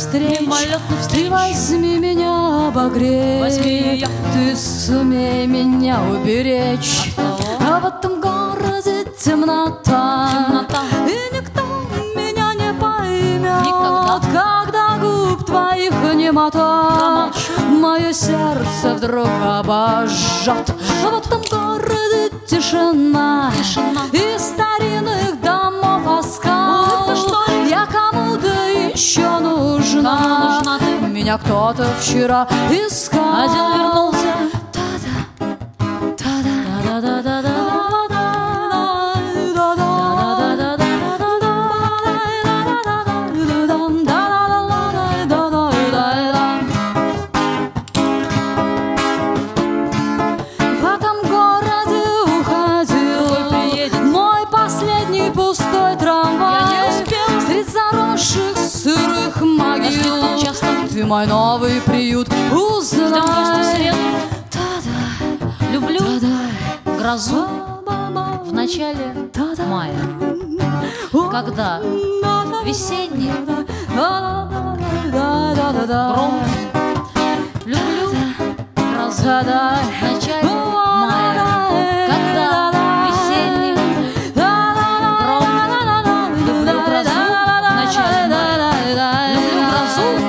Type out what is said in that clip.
встреч. мимолетных встреч. Ты возьми меня обогреть, Возьми я. ты сумей меня уберечь. А в этом городе темнота, Темнота. и никто меня не поймет. Никогда. Когда губ твоих немота мое сердце вдруг обожжет. А в этом городе тишина, Тишина. и старинных домов оскал. Улыбка, что ли? Я кому-то еще нужна. Кому нужна ты? Меня кто-то вчера искал. Один вернулся. В этом городе уходил Другой приедет. мой последний пустой трамвай. Я не успел. Средь заросших сырых могил Дожди тут часто. ты мой новый приют узнай. Ждем гостя в среду. Та-да, Люблю та-да, грозу ба-ба-ба, в начале та-да. мая, когда весенний гром. Люблю грозу в начале мая, когда весенний гром. Люблю грозу в начале мая. Люблю грозу